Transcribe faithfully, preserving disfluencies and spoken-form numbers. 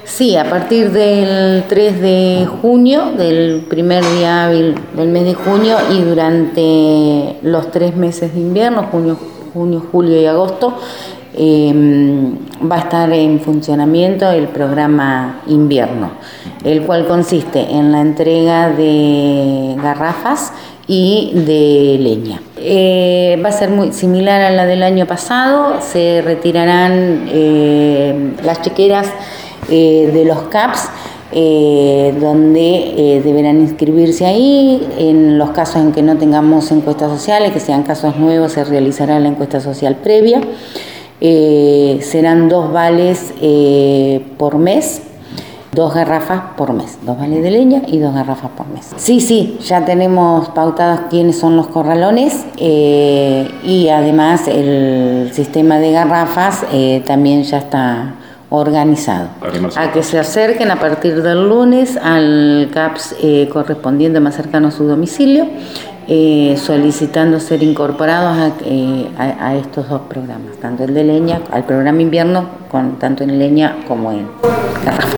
Sí, a partir del tres de junio, del primer día hábil del mes de junio y durante los tres meses de invierno, junio, junio, julio y agosto, eh, va a estar en funcionamiento el programa invierno, el cual consiste en la entrega de garrafas y de leña. Eh, va a ser muy similar a la del año pasado, se retirarán eh, las chequeras eh, de los C A Ps, eh, donde eh, deberán inscribirse ahí. En los casos en que no tengamos encuestas sociales, que sean casos nuevos, se realizará la encuesta social previa. Eh, serán dos vales eh, por mes, dos garrafas por mes, dos vales de leña y dos garrafas por mes. Sí, sí, ya tenemos pautados quiénes son los corralones eh, y además el sistema de garrafas eh, también ya está organizado. A que se acerquen a partir del lunes al C A P S eh, correspondiente más cercano a su domicilio, eh, solicitando ser incorporados a, eh, a, a estos dos programas, tanto el de leña, al programa invierno, con, tanto en leña como en garrafa.